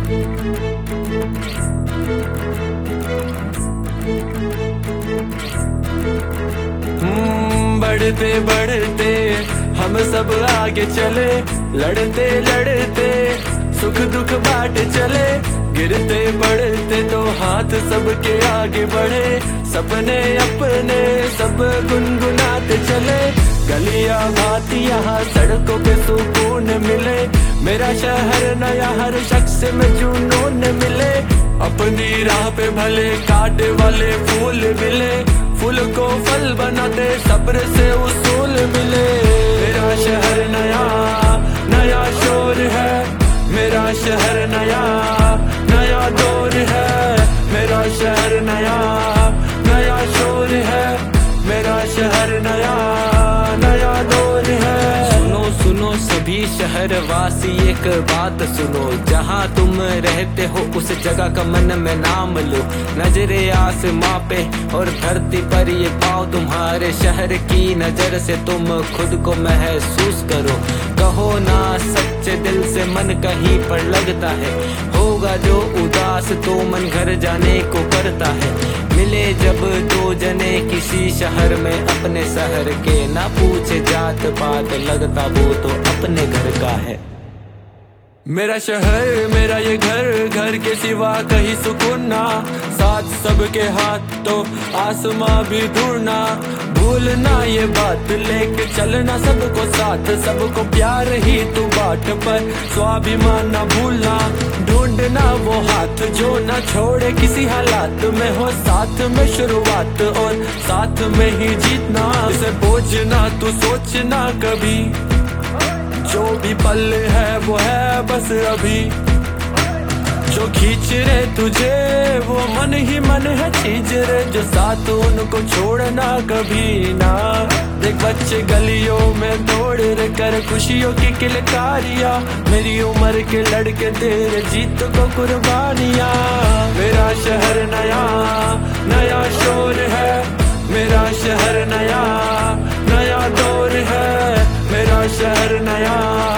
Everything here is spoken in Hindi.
बढ़ते बढ़ते हम सब आगे चले, लड़ते लड़ते सुख दुख बांट चले। गिरते पड़ते तो हाथ सबके आगे बढ़े, सपने अपने सब गुनगुनाते चले। गलियां भाती यहाँ सड़कों पे सुकून मिले, मेरा शहर नया हर शख्स में जुनून मिले। अपनी राह पे भले कांटे वाले फूल मिले, फूल को फल बनाते सब्र से उसूल मिले। मेरा शहर नया नया शोर है, मेरा शहर नया नया दौर है। मेरा शहर नया नया शोर है, मेरा शहर नया नया दौर है। सुनो सुनो सभी शहरवासी एक बात सुनो, जहाँ तुम रहते हो उस जगह का मन में नाम लो। नजरे आसमां पे और धरती पर ये पाओ तुम्हारे शहर की नजर से तुम खुद को महसूस करो। कहो ना सच्चे दिल से मन कहीं पर लगता है, होगा जो उदास तो मन घर जाने को करता है। मिले जब दो जने किसी शहर में अपने शहर के, ना पूछे जात पात लगता वो तो अपने घर का है। मेरा शहर मेरा ये घर, घर के सिवा कहीं सुकून ना। साथ सबके हाथ तो आसमां भी ढूंढना, भूलना ये बात लेके चलना सबको साथ। सबको प्यार ही तू बाट पर स्वाभिमान ना भूलना। ढूंढना वो हाथ जो ना छोड़े किसी हालात में, हो साथ में शुरुआत और साथ में ही जीतना। इसे बोझना तू सोचना कभी, जो भी पल है वो है बस अभी। जो खींच रहे तुझे वो मन ही मन है चीज रे, जो साथ उनको छोड़ना कभी ना। देख बच्चे गलियों में दौड़ रहे कर खुशियों की किलकारियां, मेरी उम्र के लड़के तेरे जीत को कुर्बानियां। मेरा शहर नया नया शोर है, मेरा शहर नया नया दौर है। मेरा शहर नया